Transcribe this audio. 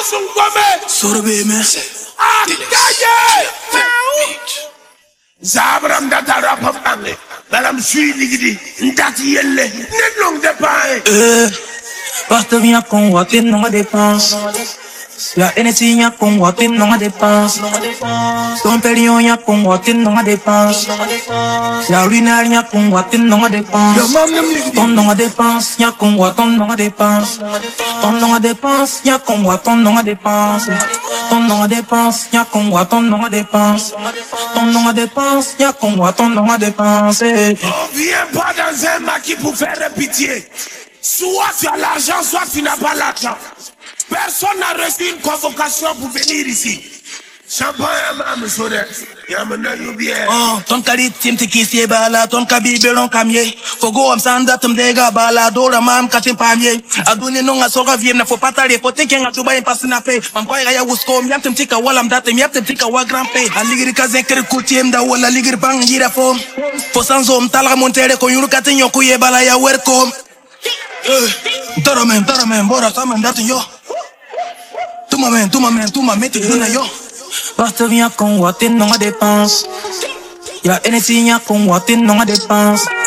Sorbe me. Zabram data rapapane. Dalam sui ligidi. Ndati yelle. Nedlong de pae. Basta vinha com o até não a dépense. La energia com o até não a dépense. Ton période com o até não a dépense. La ruinaria com o até não a dépense. Ton não a dépense, ya com o até não a dépense. Ton não a dépense, ya com o até não a dépense. Ton não a dépense, ya com o até não a dépense. Ton não a dépense, ya com o até não a dépense. On vient pas dans un maquis pour faire pitié. Soit tu as l'argent, soit tu n'as pas l'argent. Personne n'a reçu une convocation pour venir ici. Champagne, maman, soeur. Yamana, bien. Oh, ton carit, tim tiki, bala, ton kabibelon kamye. Fogo, am sanda, tum dega, bala, dora, mam, katim pamye. Aduni, non, a soga, viem, na faut pas tari, faut take a tuba, and pass in a pay. I'm quite a wusko, yatim tika, walam, that, yatim tika, wa grand pay. A ligri kazekere kutim, da wala ligri bang, gira form. For sanzom, tala montere, ko yurukatin yokuye, bala, ya welcome. Taramen, bora, samen, that yo. Tuma man, tu na yo. Basta vinha com o até não a dépense. E a energia com o até não a dépense.